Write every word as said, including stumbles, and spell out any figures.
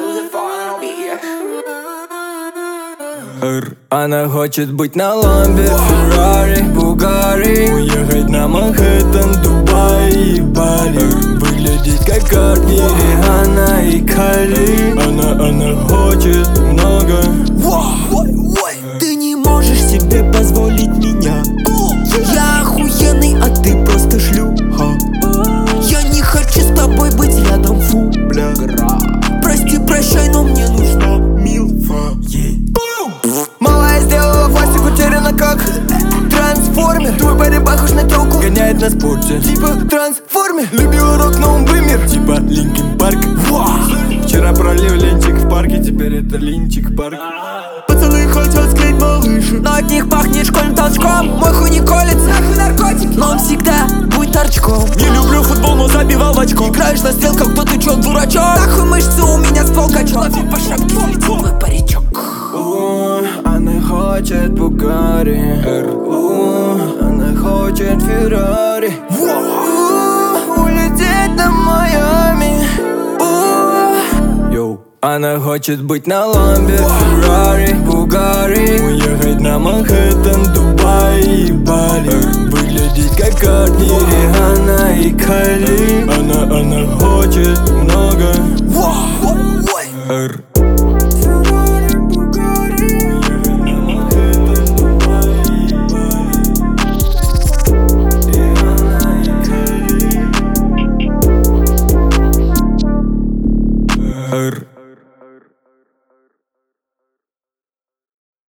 Р. Она хочет быть на ламбе, Феррари, Бугари, уехать на Манхэттен, Дубай и Бали. Р. Выглядеть как Картни, Риhanna и Кайли. Она, она хочет много. Ты не можешь себе позволить меня. Я охуенный, а ты просто шлюха. Я не хочу с тобой быть рядом, фу, бля. Прости, прощай, но мне нужна милфа. Малая сделала пластик, утеряна как трансформер. Твой парень похож на тёлку, гоняет на спорте, типа трансформер. Любила рок, но он вымер, типа Линкин Парк. Вчера пролил линчик в парке, теперь это Линчик Парк. Пацаны хотят склеить малыши, но от них пахнет школьным толчком. Мой хуй не колется, нахуй наркотики, но он всегда будет торчком. Не люблю футбол, но забивал в очко. Играешь на стрелках, кто ты чё, дурачок? Нахуй мышцы, у меня ствол качок. Лови по шапке, слетит твой паричок. Она хочет Бугари, она хочет Феррари, улететь на Майами. Йоу. Она хочет быть на ламбе, Феррари, Бугари, уехать на Манхэттен, Дубай и Бали. Выглядеть как Картни, Риhanna и Кайли. Она, она хочет много.